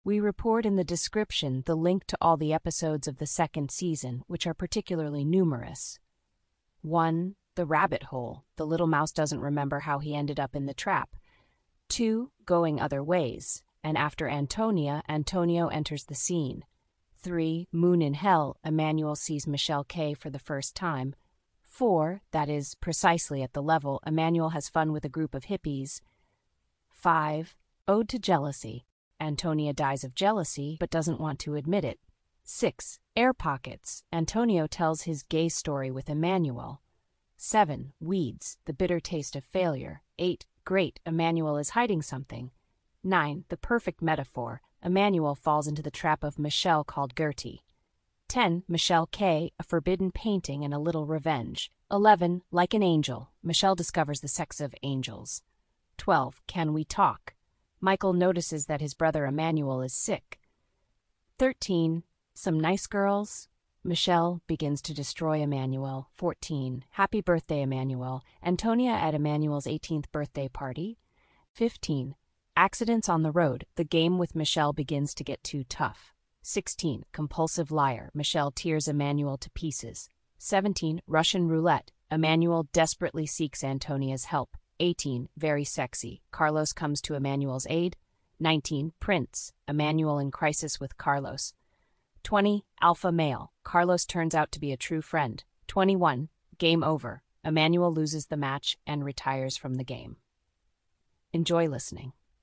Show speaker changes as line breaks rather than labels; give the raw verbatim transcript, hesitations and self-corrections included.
We report in the description the link to all the episodes of the second season, which are particularly numerous. one. The rabbit hole. The little mouse doesn't remember how he ended up in the trap. two. Going other ways. And after Antonia, Antonio enters the scene. three. Moon in Hell. Emmanuel sees Michelle K for the first time. four. That is precisely at the level. Emmanuel has fun with a group of hippies. five. Ode to Jealousy. Antonia dies of jealousy but doesn't want to admit it. six. Air Pockets. Antonio tells his gay story with Emmanuel. seven. Weeds. The bitter taste of failure. eight. Great. Emmanuel is hiding something. nine. The perfect metaphor. Emmanuel falls into the trap of Michelle called Gertie. ten. Michelle K. A forbidden painting and a little revenge. eleven. Like an angel. Michelle discovers the sex of angels. twelve. Can we talk? Michael notices that his brother Emmanuel is sick. thirteen. Some nice girls. Michelle begins to destroy Emmanuel. fourteen. Happy birthday, Emmanuel. Antonia at Emmanuel's eighteenth birthday party. fifteen. Accidents on the road. The game with Michelle begins to get too tough. sixteen. Compulsive liar. Michelle tears Emmanuel to pieces. seventeen. Russian roulette. Emmanuel desperately seeks Antonia's help. eighteen. Very sexy. Carlos comes to Emmanuel's aid. nineteen. Prince. Emmanuel in crisis with Carlos. twenty. Alpha male. Carlos turns out to be a true friend. twenty-one. Game over. Emmanuel loses the match and retires from the game. Enjoy listening.